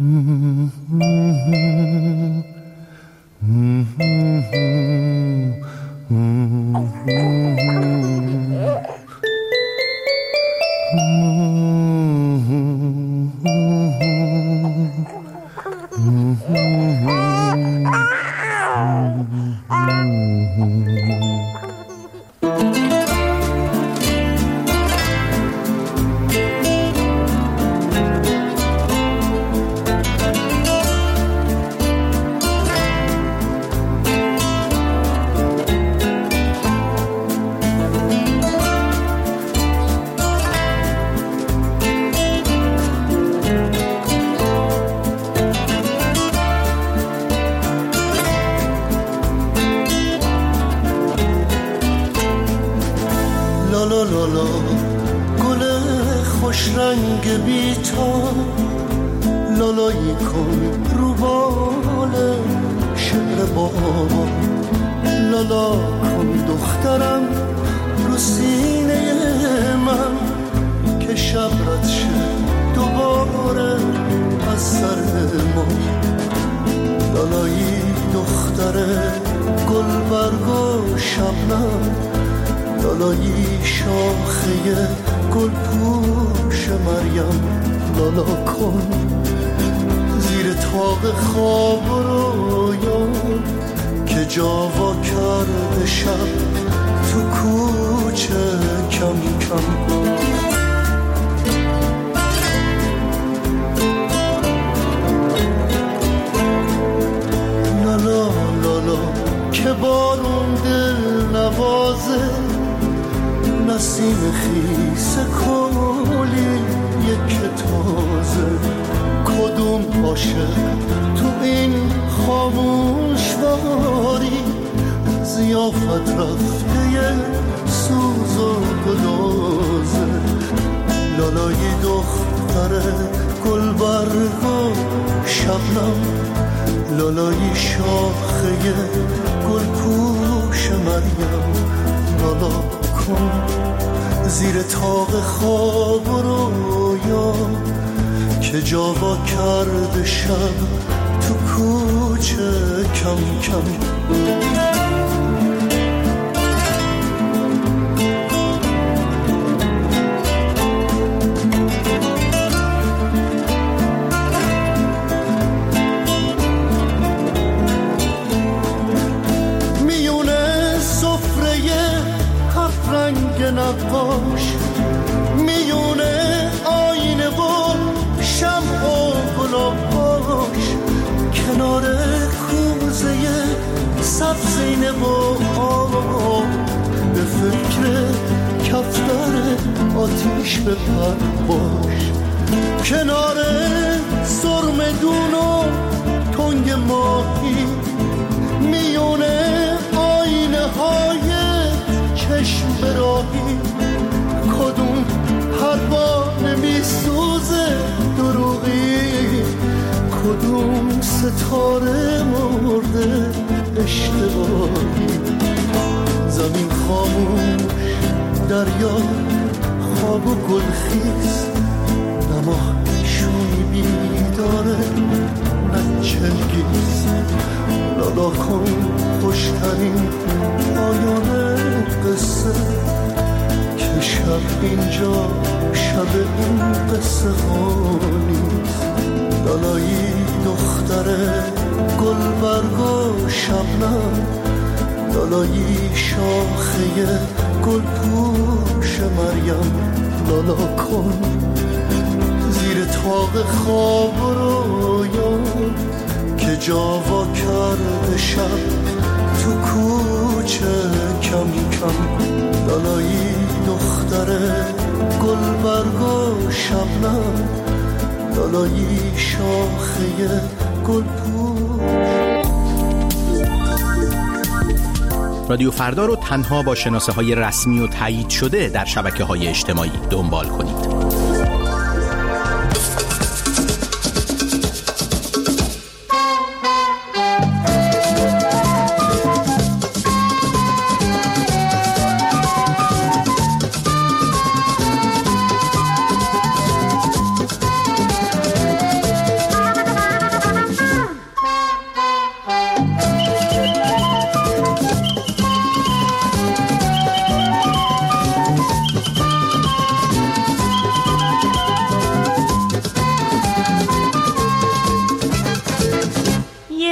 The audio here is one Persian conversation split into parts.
رادیو فردا رو تنها با شناسه های رسمی و تایید شده در شبکه های اجتماعی دنبال کنید.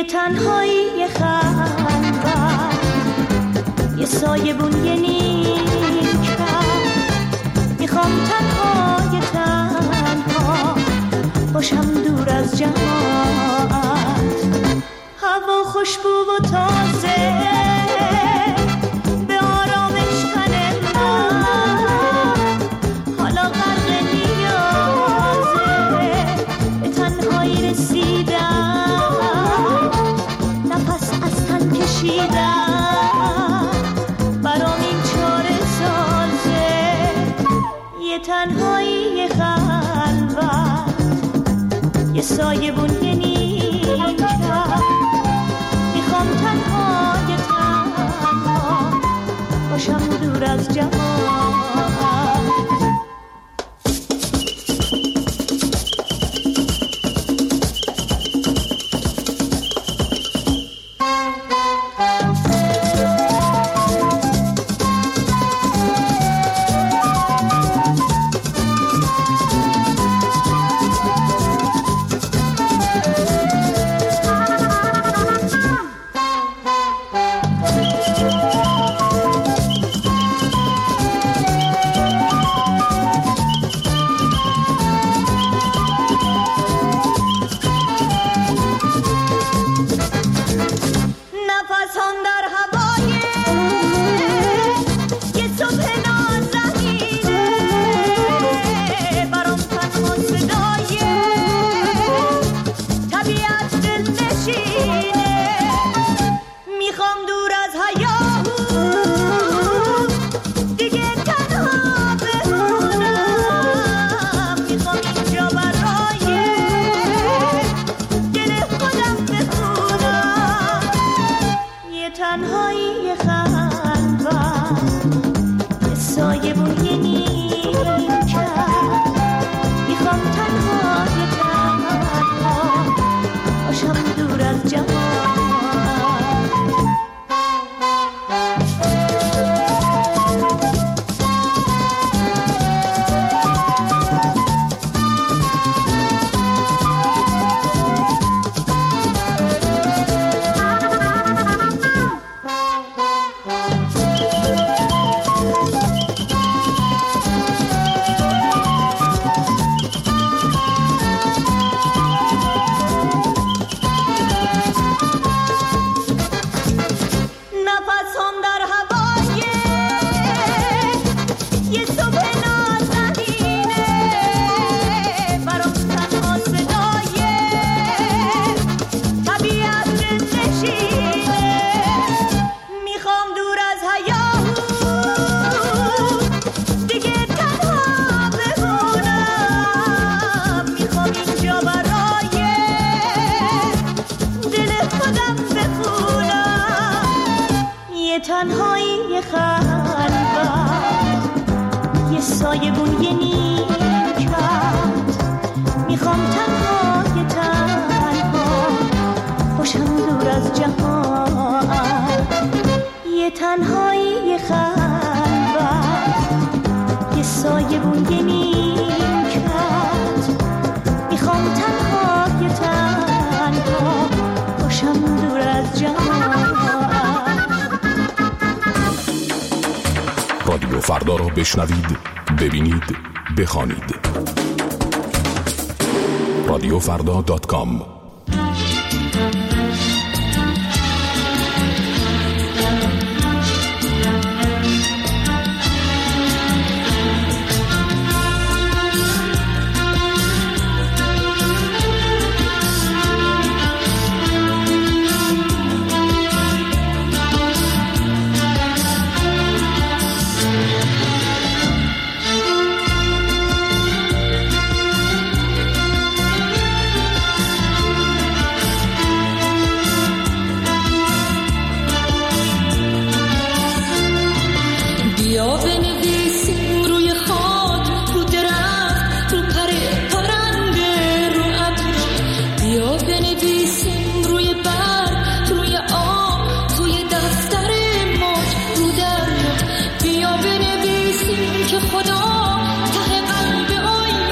تنهایی خلوت، یه سایه بون یه نیکت، میخوام تنها باشم دور از جماعت، هوا خوشبو و تازه به آرامش تن من، حالا غرق نیازه به تنهایی رسیدم، نفس از تن کشیدم برام این چاره سازه، یه تنهایی خلوت، یه سایه بون یه نیکت، میخوام تنها باشم دور از جماعت. تنهایی خلوت، یه سایه بون یه نیکت، میخوام تنها باشم دور از جماعت، یه تنهایی خلوت، یه سایه بون یه نیکت، میخوام تنها باشم دور از جماعت. رادیو فردا را بشنوید، ببینید، بخوانید. radiofrda.com.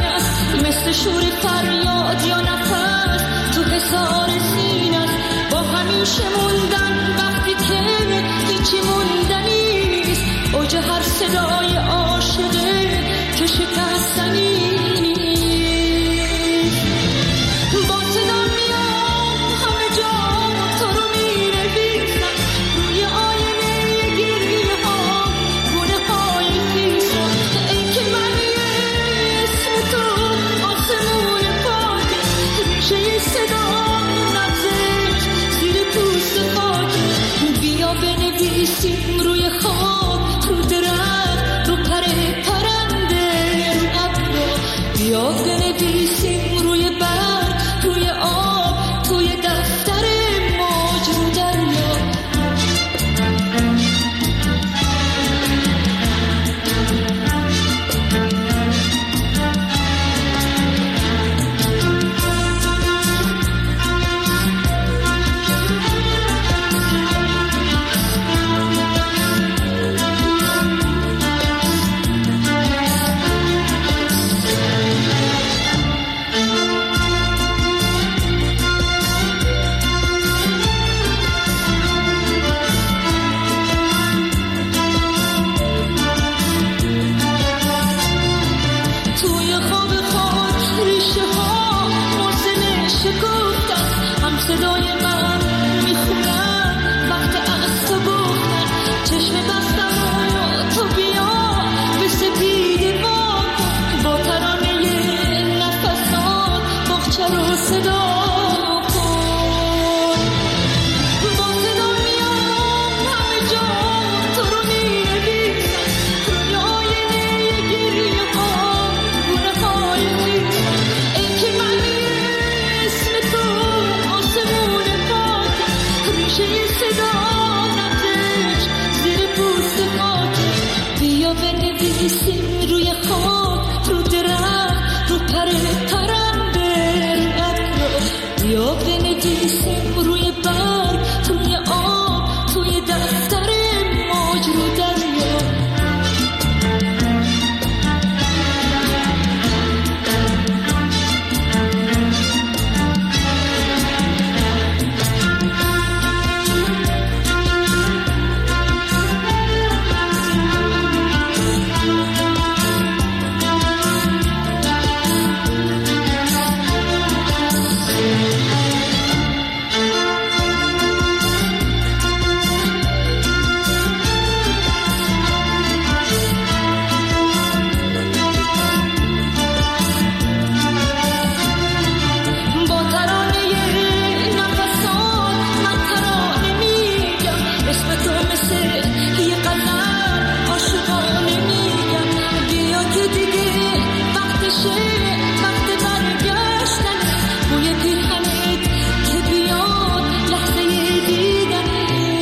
شور فریاد یا نفس تو حصار سینه با همیشه موندن وقتی که هیچی موندنی نیست، اوج هر صدای عاشقه که شکستنی نیست. با صدا میام همه جا تو رو می‌نویسم، روی آینه گریه ها گونه های خیسم. ای که من اسم تو آسمون پاکه، ریشه صدا نبزش زیر پوست خاکه. بیا بنویسیم روی خاک، رو درخت، رو پرنده، رو ابر. بیا بنویسیم روی برگ، روی آب، توی دفتر موج، رو دریا. توی خواب خاک ریشه ها موزل شکفتن، هم صدای من میخونن وقت از تو گفتن. چشم بستم و تو بیا به سپید ما کن، با ترانه نفسات باغچه رو صدا کن. با صدا میام همه جا تو رو می‌نویسم، روی آینه گریه ها گونه های خیسم. ای که من اسم تو آسمون پاکه، ریشه صدا نبزش زیر پوست خاکه. بیا بنویسیم روی خاک، رو درخت، رو پرنده، رو ابر. بیا بنویسیم روی برگ، روی آب، توی دفتر موج، رو دریا. با ترانه نفسات من ترانه میگم، اسم تو مثل یه قلم عاشقانه میگم. بیا که دیگه وقتشه، وقت برگشتن، بوی پیرهنت که بیاد لحظه دیدنه.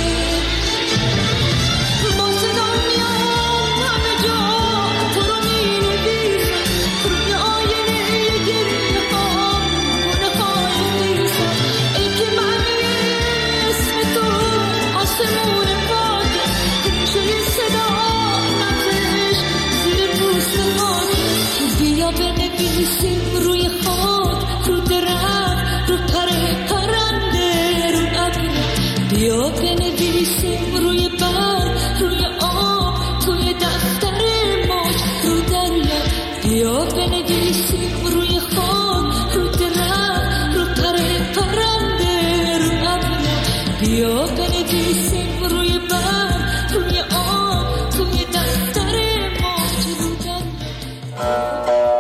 با صدا میام همه جا تو رو می‌نویسم، روی آینه گریه ها گونه های خیسم. ای که من اسم تو آسمون پاکه، ریشه صدا نبزش زیر پوست خاکه. بیا بنویسیم روی خاک، رو درخت، رو پرنده، رو ابر. بیا بنویسیم روی برگ، روی آب، توی دفتر موج، رو دریا. بیا بنویسیم روی خاک، رو درخت، رو پرنده، رو ابر. بیا بنویسیم روی برگ، روی آب، توی دفتر موج، رو دریا.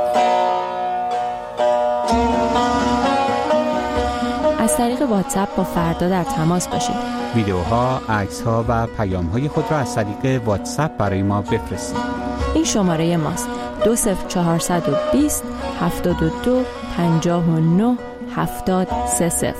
از طریق واتساپ با فردا در تماس باشید. ویدیوها، عکس‌ها و پیام‌های خود را از طریق واتساپ برای ما بفرستید. این شماره ماست: 20420 72 59 70 30.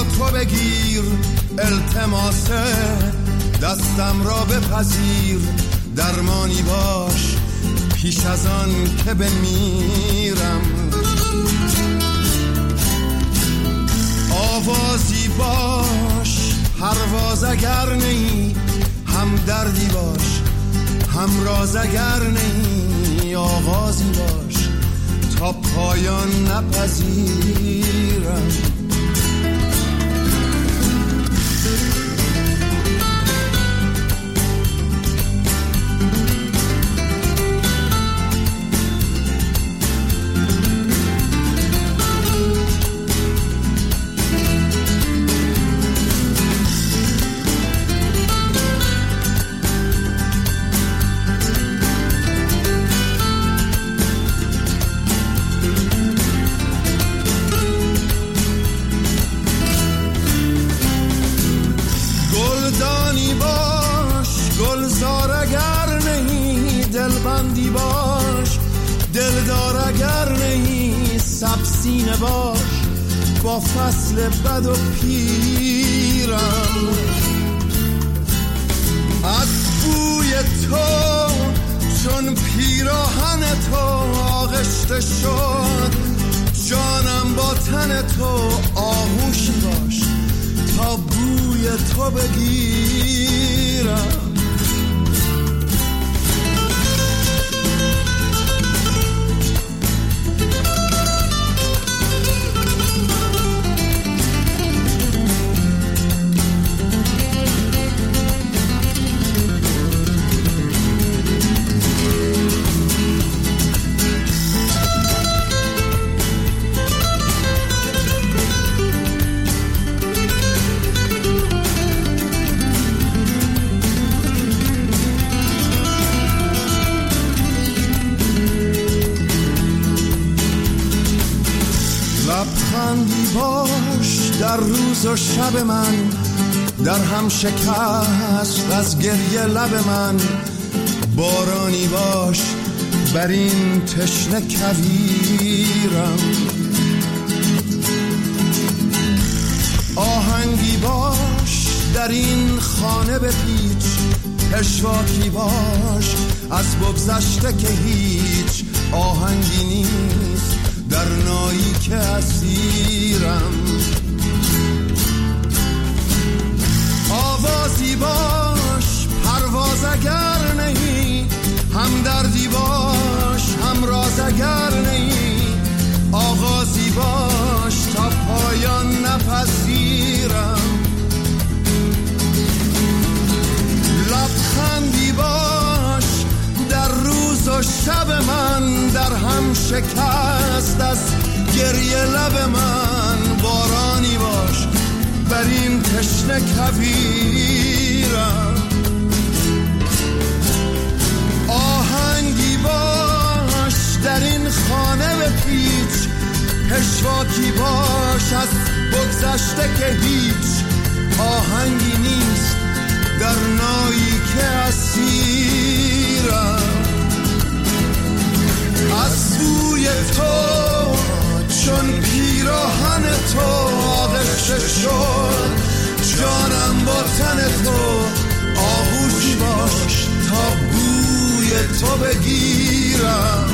تو بگیر، التماس دستم را بپذیر، درمانی باش پیش از آن که بمیرم. آوازی باش پرواز اگر نی، هم دردی باش هم راز اگر نی، آغازی باش تا پایان نپذیرم. دلبندی باش، دلدار اگر نهی، سبسینه باش با فصل بد و پیرم. از بوی تو چون پیراهن تو آغشته شد، جانم با تن تو آغوشی باش تا بوی تو بگیرم. لبخندی باش در روز و شب من، در هم شکست از گریه لب من، بارانی باش بر این تشنه کویرم. آهنگی باش در این خانه بپیچ، پشواکی باش از بگذشته که هیچ آهنگی نیست در نایی که اسیرم. آوازی باش پرواز اگر نهی، هم دردی باش هم راز اگر نهی، آغازی باش تا پایان نپذیرم. لبخندی باش در روز و شب من، در هم شکست از گریه لب من، بارانی باش بر این تشنه کویرم. آهنگی باش در این خانه بپیچ، پشواکی باش از بگذشته که هیچ آهنگی نیست در نایی که اسیرم. از بوی تو چون پیراهن تو آغشته شد، جانم با تن تو آغوشی باش تا بوی تو بگیرم.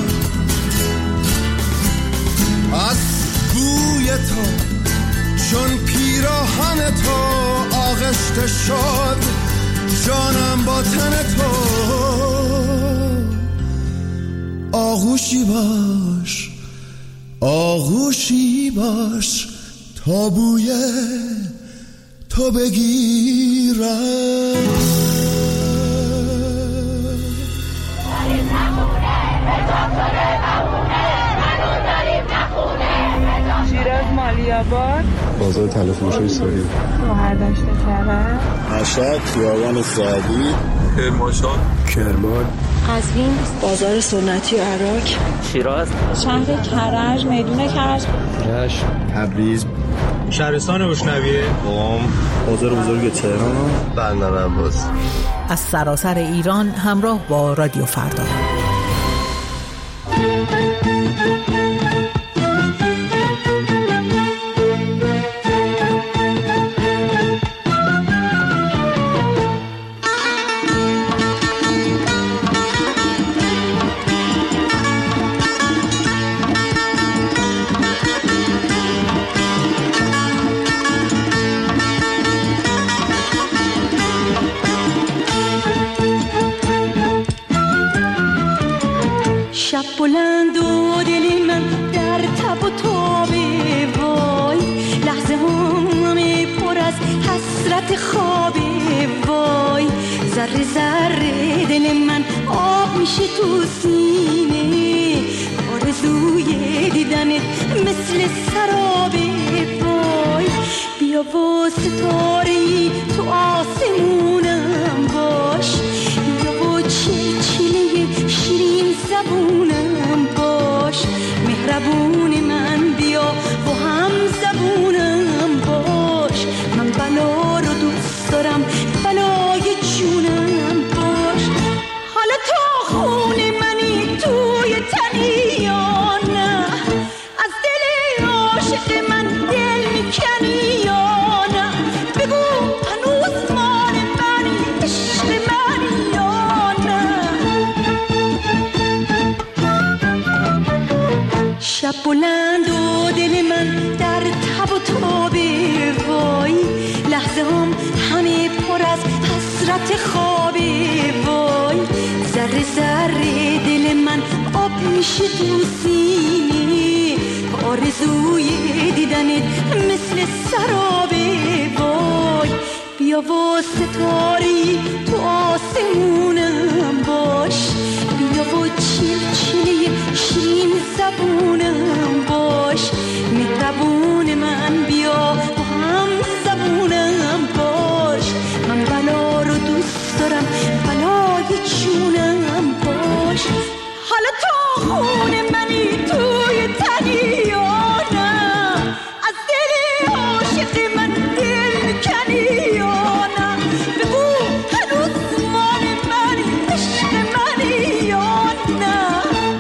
از بوی تو چون پیراهن تو آغشته شد، جانم با تن تو آغوشی باش، آغوشی باش تا بوی تو بگیرم. شیراز مالیاباد، بازار تلفروشی سوری، مهردشت کرد، مشهد خیابان سعدی، کرمانشاه، کرمان، قزوین، بازار سنتی عراق، شیراز، شهر کرج، میدون کرج، رشت، تبریز، شهرستان روشنویه، قم، بازار بزرگ تهران، بندر عباس. از سراسر ایران همراه با رادیو فردا. شب بلند و دل من در تب و تابه وای، لحظه همه پر از حسرت خوابه وای، ذره ذره دل من آب میشه تو سینه، آرزوی دیدنت مثل سرابه وای، بیا و ستاره‌ای تو آسمونم باش، بیا و چلچله شیرین زبونم باش، مهربون من بیا و هم زبونم باش، من بلا رو دوست دارم بلای جونم باش، حالا تا خون منی توی تنی یا نه، از دل عاشق من دل میکنی یا نه، بگو هنوز مال منی عشق منی یا نه. شب بلند و دل من در تب و تابه وای، لحظه هم همه پر از حسرت خوابه وای، ذره ذره دل من آب میشه تو سینه، آرزوی دیدنت مثل سرابه وای، بیا و ستاره‌ای تو آسمونم باش، بیا و چلچله شیرین زبونم باش، مهربون من بیا و هم زبونم باش، من بلا رو دوست دارم بلای جونم باش، حالا تا خون منی توی تنی یا نه، از دل عاشق من دل میکنی یا نه، بگو هنوز مال منی عشق منی یا نه.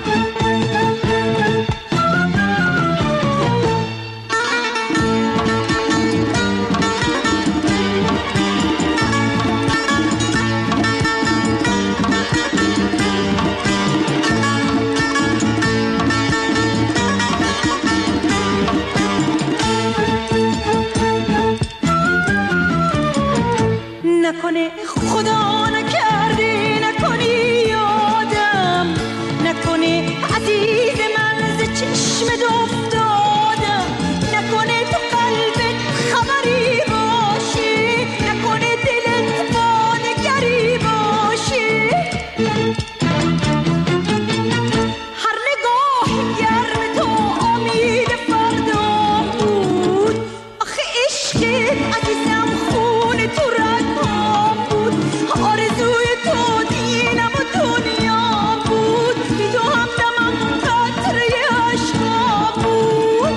نکنه خدا نکرده نکنی یادم، نکنه عزیز من ز چشمت افتادم، نکنه تو قلبت خبری باشه، نکنه دلت با نگری باشه، هر نگاه گرم تو امید فردا بود، آخه عشقت عزیزم خون تو رگام بود، آرزوی تو دینم و دنیا بود، بی تو همدمم قطره عشقا بود.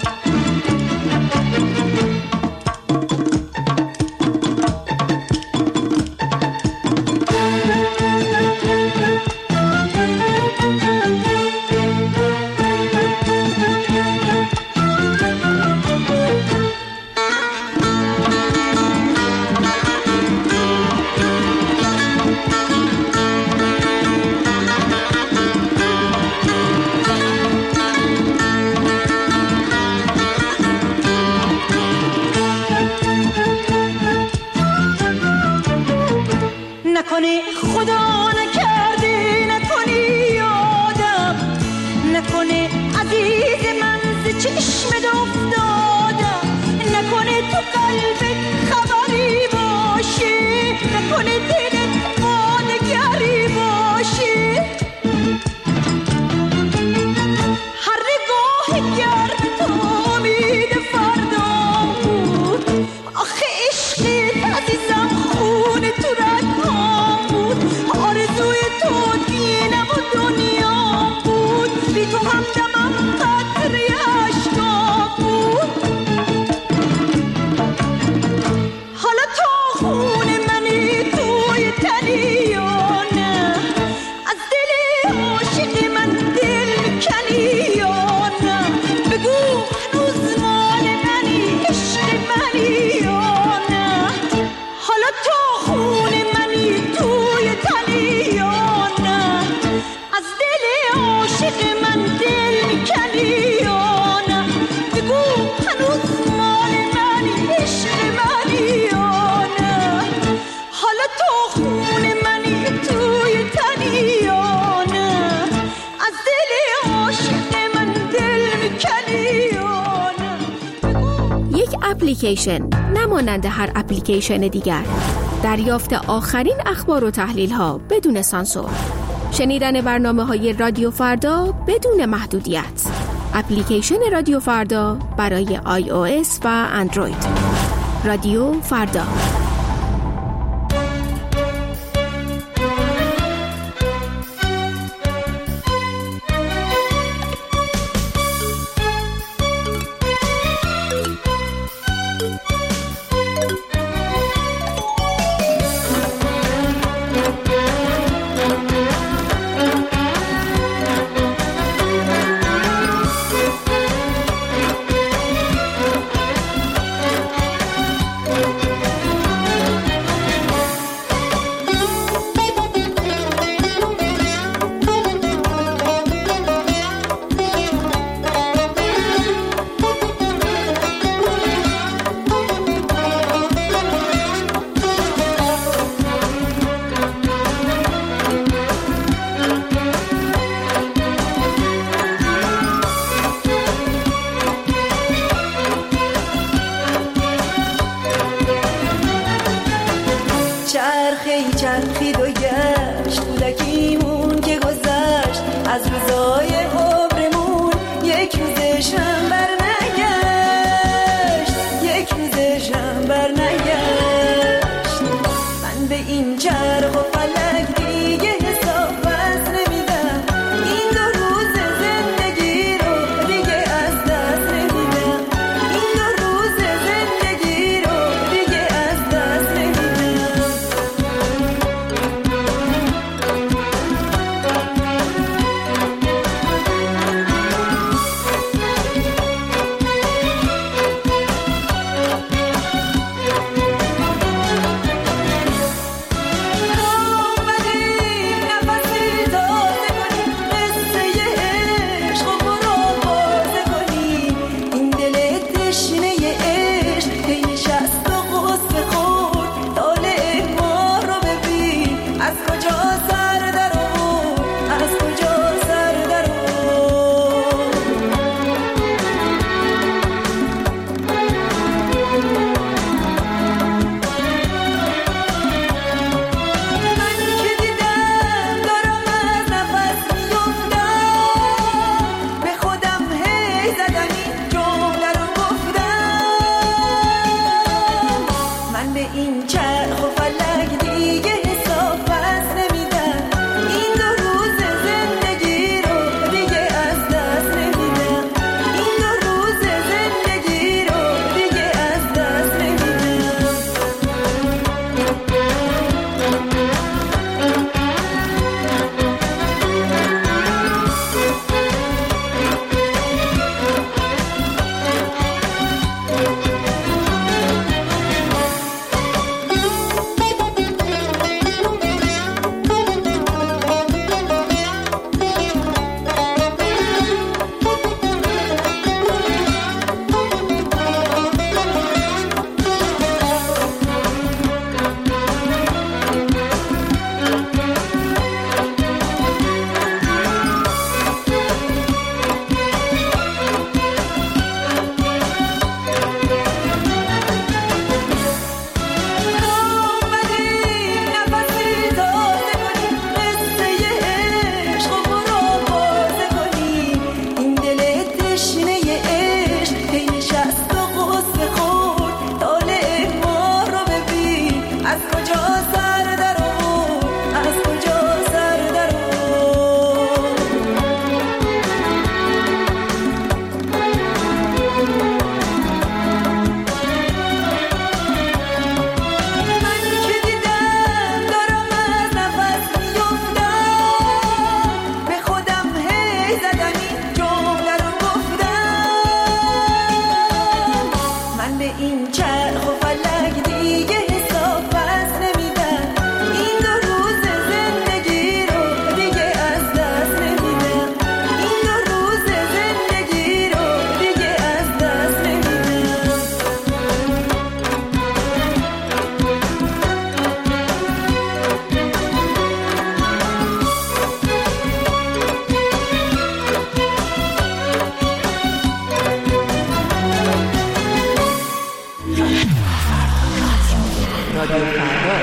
نکنه خدا نکرده نکنی یادم، نکنه عزیز من ز چشمت افتادم، نکنه تو قلبت خبری باشه، نکنه دلت با نگری باشه، هر نگاه گرم تو امید فردا بود، آخه عشقت عزیزم خون تو رگام بود، آرزوی تو دینم و دنیا بود، بی تو همدمم قطره عشقا بود، حالا تا خون منی توی اپلیکیشن، نمانند هر اپلیکیشن دیگر. دریافت آخرین اخبار و تحلیل ها بدون سانسور. شنیدن برنامه‌های رادیو فردا بدون محدودیت. اپلیکیشن رادیو فردا برای iOS و اندروید. رادیو فردا. چرخید و گشت کودکیمون که گذشت از روزای عمرمون، یک روزشم بر نگشت، یک روزشم بر نگشت. من به این چرخ و فلک دیگه حساب بس نمیدم، این دو روز زندگی رو دیگه از دست نمیدم، این دو روز زندگی رو دیگه از دست نمیدم.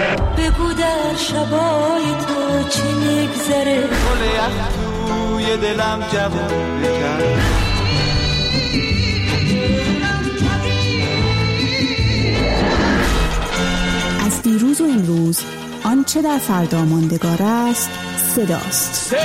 بگو در شبای تو چی میگذره، گل یخ توی دلم جوون بکن. از دیروز و امروز آنچه در فردا ماندگار است صداست.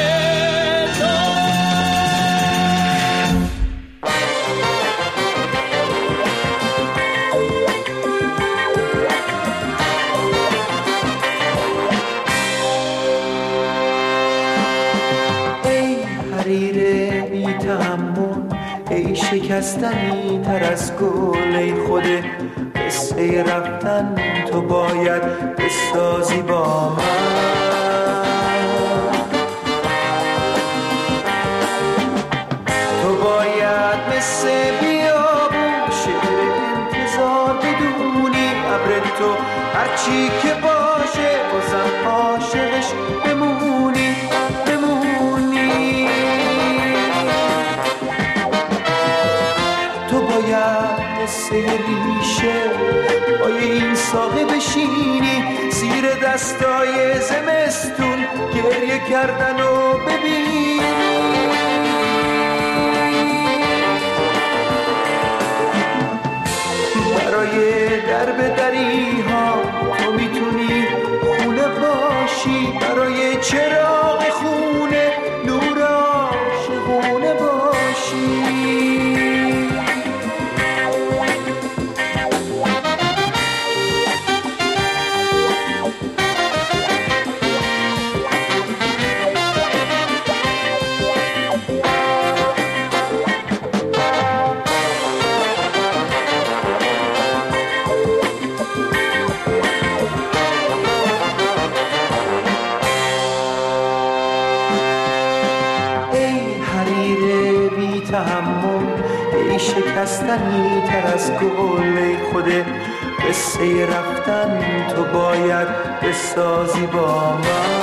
ای حریر بی تحمل، ای شکستنی تر از گل، ای خود قصه رفتن تو باید بسازی با من. تو باید مثل بیابون شعر انتظار بدونی، ابر تو هرچی که باشه بازم عاشقش بمونی. تو باید مثل ریشه پای این ساقه بشینی، زیر دستای زمستون گریه کردن و ببینی. برای درب دری ها تو میتونی خونه باشی، برای چراغ خونه نور عاشقونه باشی. شکستنی تر از گل، ای خود قصه رفتن تو باید بسازی با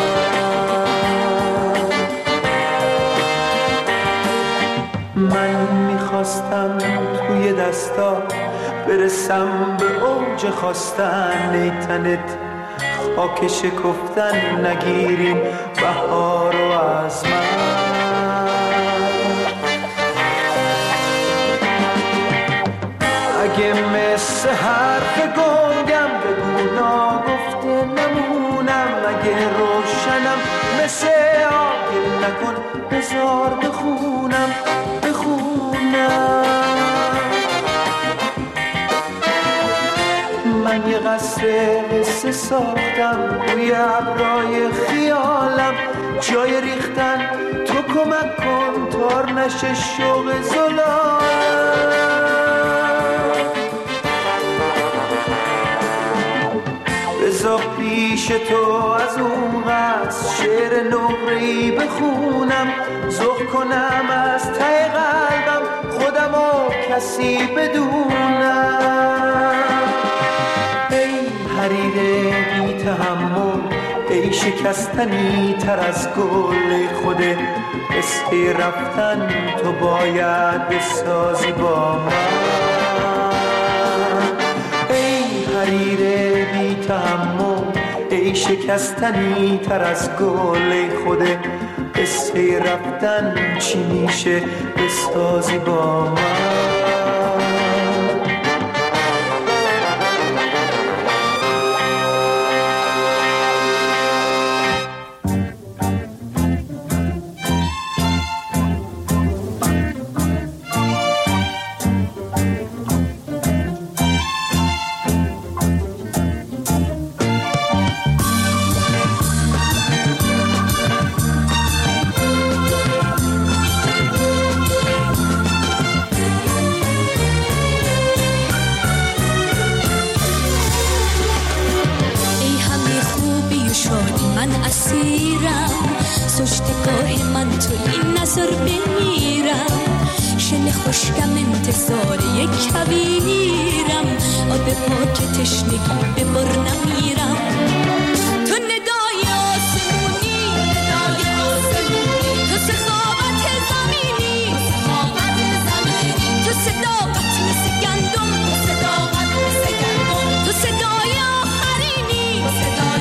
من میخواستم توی دستا برسم به اوج خواستن، ای تنت خاک شکفتن نگیریم بهار و از من. اگه مثل حرف گنگم بگو ناگفته نمونم، اگه روشنم مثل آگل نکن بذار بخونم. من یه قصر قصه ساختم روی ابرای خیالم، جای ریختن تو کمک کن تار نشه شوق زلالم. بذار پیش تو از اون قصد شعر نقره‌ای بخونم، ذوق کنم از ته قلبم خودم و کسی بدونم. ای حریر بی تحمل، ای شکستنی تر از گل، ای خود قصه رفتن تو باید بسازی با من. ای حریر بی تحمل، ای شکستنی تر از گل، ای خود قصه رفتن چی میشه بسازی با من. خوشگم انتظار یک کبیرم، آب پاک تشنگی به بر نمیرم. تو ندای آسمونی، تو سخاوت زمینی، تو صداقت مثل گندم، تو صدای آخرینی،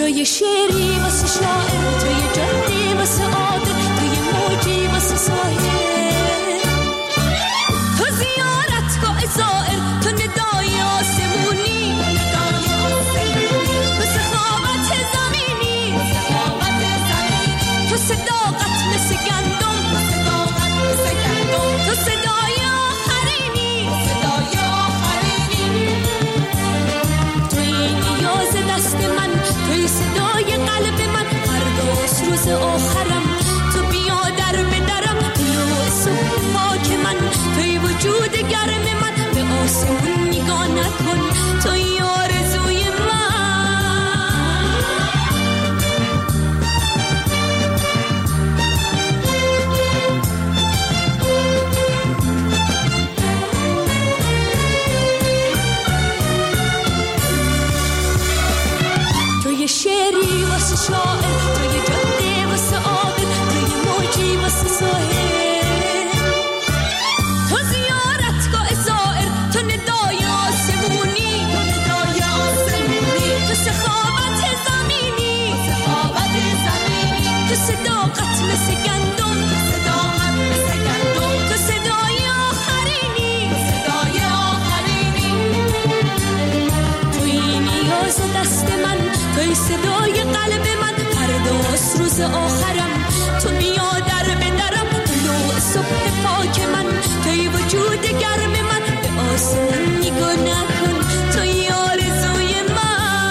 تو یه شعری واسه شاعر، تو یه جادی واسه عادل، تو یه موجی واسه ساحل، تو زیارتگاه زائر، تو ندای آسمونی، تو سخاوت زمینی، تو صداقت مثل گندم، تو صدای آخرینی، تو این نیاز دست من، توی صدای قلب من، فرداست روز آخرم، تو بیا در به درم، طلوع صبح پاک من، توی وجود گرم من، به آسمون نگاه نکن، توی آرزوی من. تو یه شعری واسه شاعر، تو یه جاده واسه عابد، تو یه موجی واسه ساحل، تو زیارتگاه زائر، تو ندای آسمونی، تو سخاوت زمینی، تو صداقت مثل گندم، تو صدای آخرینی، توی نیاز دست من، توی صدای قلب من، فرداست روز آخرم، تو بیا در به درم، طلوع صبح پاک من، توی وجود گرم من، به آسمون نگاه نکن، توی آرزوی من.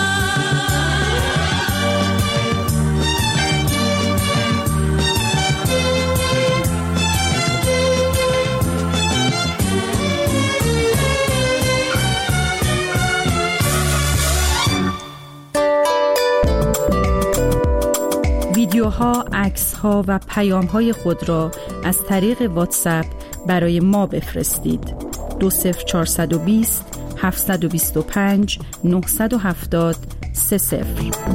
ویدیوها، عکس‌ها و پیام‌های خود را از طریق واتساپ برای ما بفرستید. 20420 725 970 30.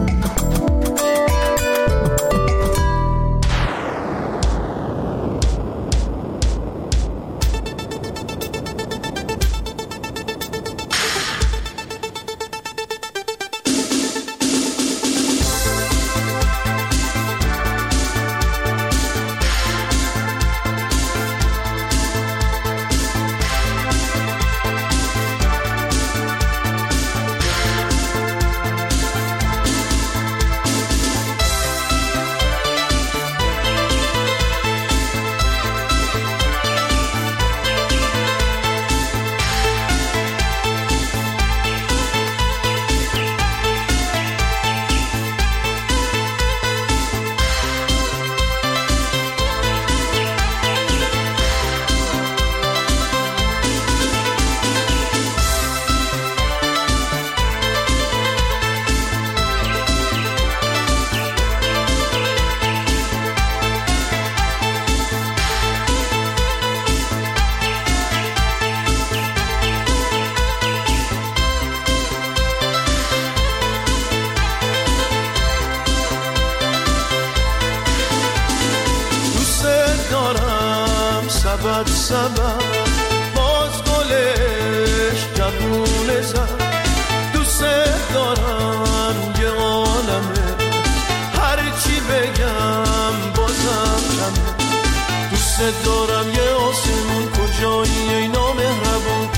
سبب باز گلش جوونه زد، دوست دارم یه عالمه، هرچی بگم بازم کمه، دوست دارم یه آسمون، کجایی ای نامهربون،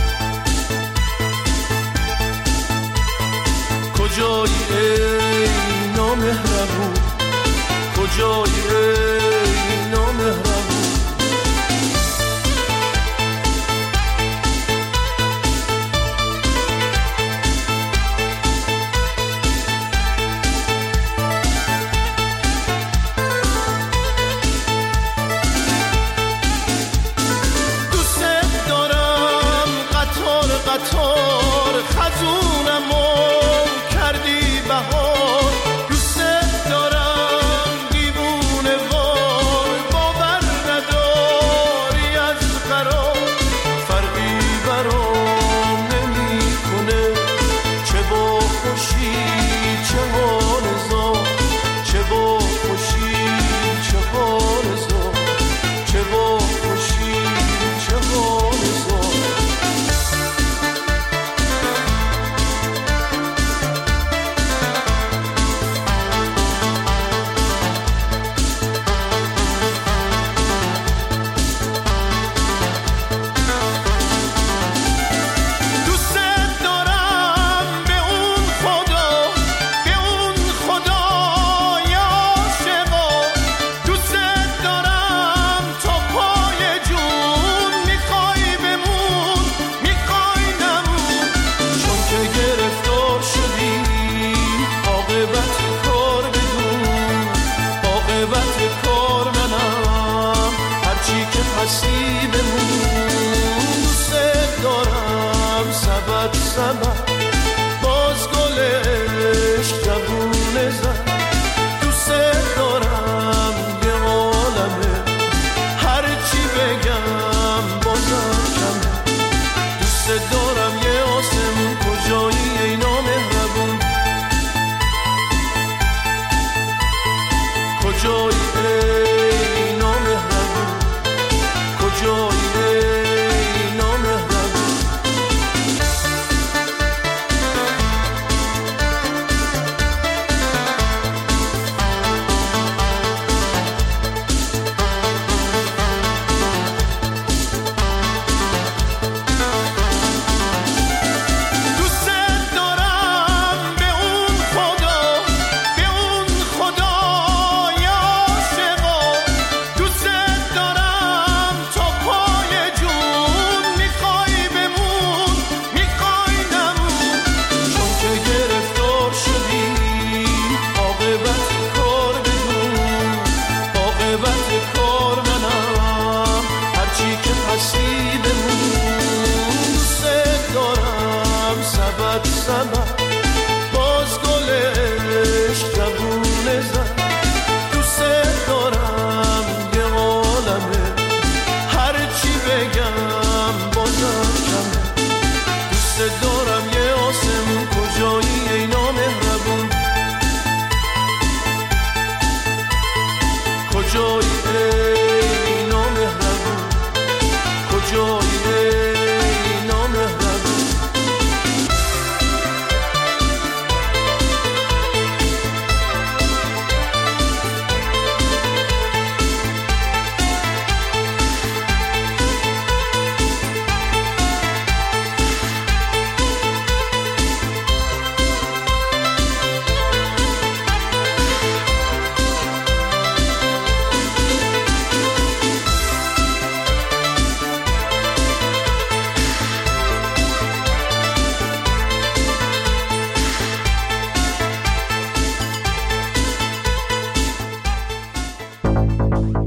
کجایی ای نامهربون، کجایی ای نامهربون. قطار خزونمو کردی بهار، دوست دارم دیوونه وار،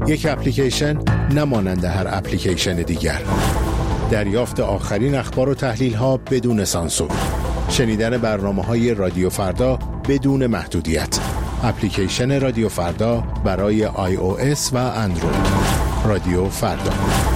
یک اپلیکیشن نمانند هر اپلیکیشن دیگر. دریافت آخرین اخبار و تحلیل ها بدون سانسور. شنیدن برنامه‌های رادیو فردا بدون محدودیت. اپلیکیشن رادیو فردا برای iOS و اندروید. رادیو فردا.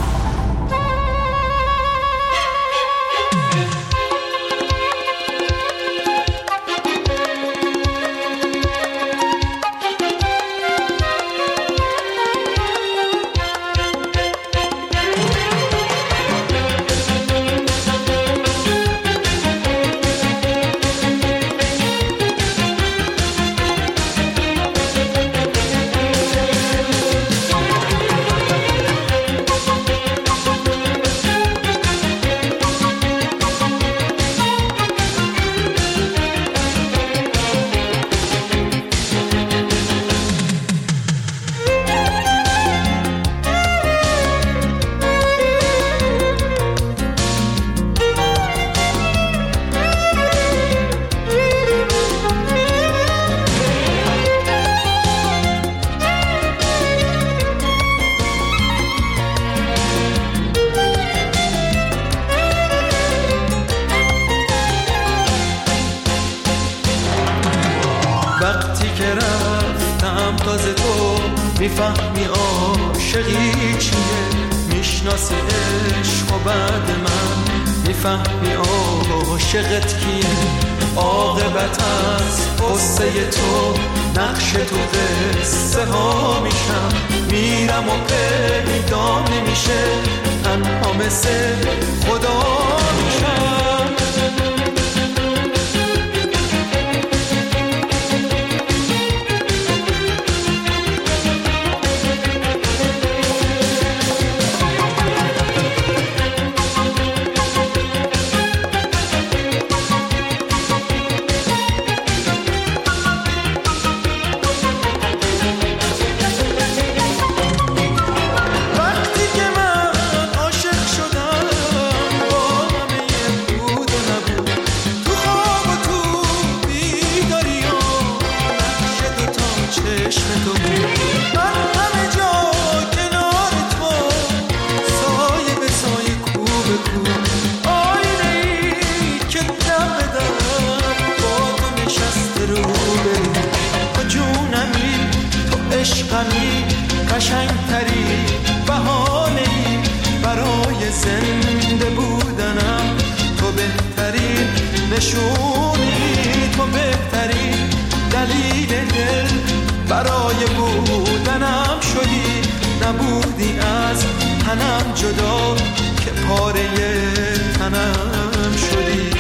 میفهمی عاشقی چیه، میشناسی عشق و بعد من میفهمی عاشقت کیه. عاقبت از قصه تو نقش تو قصه ها میشم، میرم و پیدا نمیشه، تنها مثل خدا میشم. قشنگتری بهانه‌ای برای زنده بودنم، تو بهترین نشونی، تو بهترین دلیل دل برای بودنم شدی. نبودی از تنم جدا که پاره تنم شدی.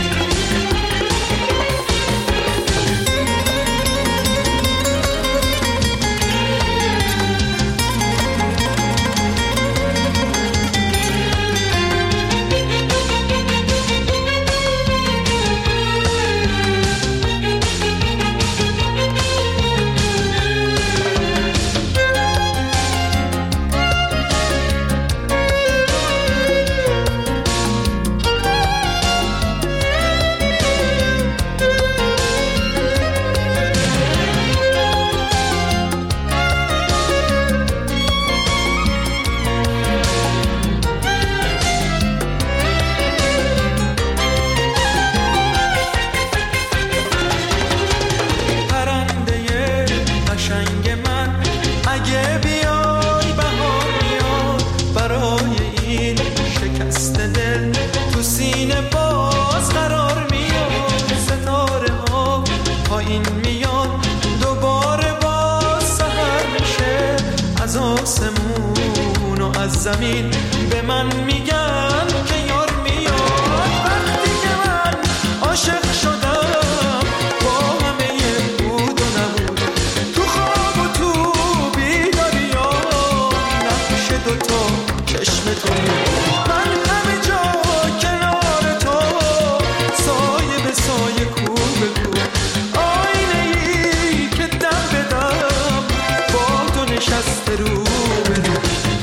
زمین به من میگن که یار میاد. وقتی که من عاشق شدم با همه بود و نبود، تو خواب و تو بیداریا نقش دوتا چشم تو، من همه جا کنار تو، سایه به سایه کو به کو، آینه ای که دم به دم با تو نشسته رو به رو.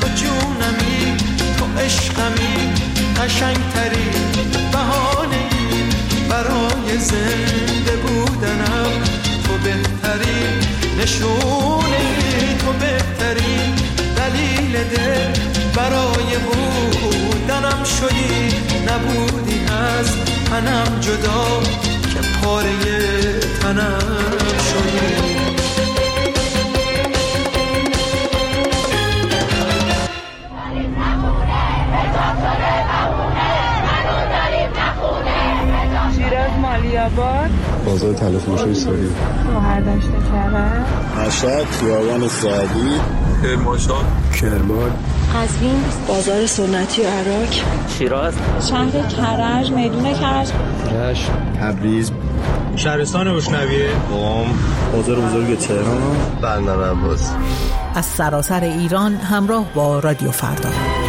عشقمی قشنگتری بهانه‌ای برای زنده بودنم، تو بهترین نشونی، تو بهترین دلیل برای بودنم شدی، نبودی از تنم جدا که پاره تنم شدی. شیراز مالیاباد، بازار تلفروشی ساری، شهرداشت کرج، مشهد خیابان سعدی، کرمانشاه، کرمان، قزوین بازار سنتی و عراق، شیراز شهر کرج، میدون کرج، رشت، تبریز، شهرستان بوشنویه، قم، بازار بزرگ تهران، بندر عباس. از سراسر ایران همراه با رادیو فردا.